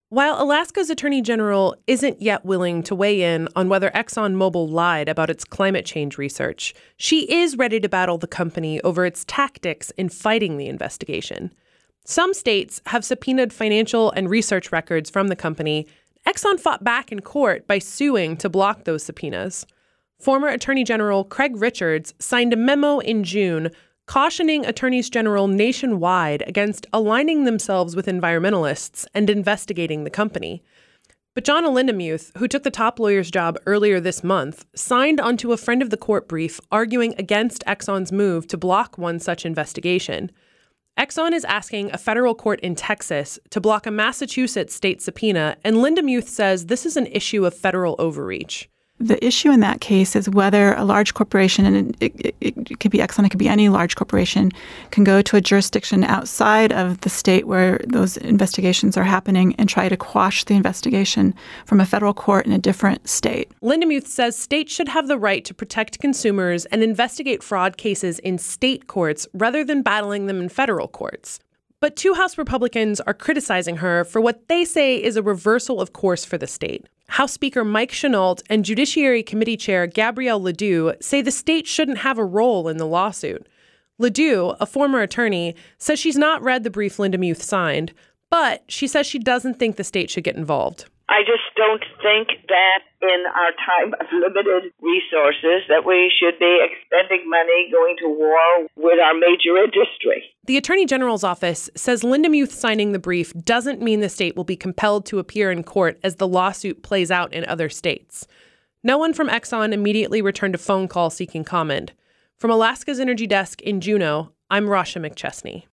While Alaska's Attorney General isn't yet willing to weigh in on whether ExxonMobil lied about its climate change research, she is ready to battle the company over its tactics in fighting the investigation. Some states have subpoenaed financial and research records from the company. Exxon fought back in court by suing to block those subpoenas. Former Attorney General Craig Richards signed a memo in June cautioning attorneys general nationwide against aligning themselves with environmentalists and investigating the company. But Jonna Lindemuth, who took the top lawyer's job earlier this month, signed onto a friend of the court brief arguing against Exxon's move to block one such investigation. Exxon is asking a federal court in Texas to block a Massachusetts state subpoena, and Lindemuth says this is an issue of federal overreach. The issue in that case is whether a large corporation, and it could be Exxon, it could be any large corporation, can go to a jurisdiction outside of the state where those investigations are happening and try to quash the investigation from a federal court in a different state. Lindemuth says states should have the right to protect consumers and investigate fraud cases in state courts rather than battling them in federal courts. But two House Republicans are criticizing her for what they say is a reversal of course for the state. House Speaker Mike Chenault and Judiciary Committee Chair Gabrielle Ledoux say the state shouldn't have a role in the lawsuit. Ledoux, a former attorney, says she's not read the brief Lindemuth signed, but she says she doesn't think the state should get involved. I just don't think that in our time of limited resources that we should be expending money going to war with our major industry. The Attorney General's office says Lindemuth signing the brief doesn't mean the state will be compelled to appear in court as the lawsuit plays out in other states. No one from Exxon immediately returned a phone call seeking comment. From Alaska's Energy Desk in Juneau, I'm Rasha McChesney.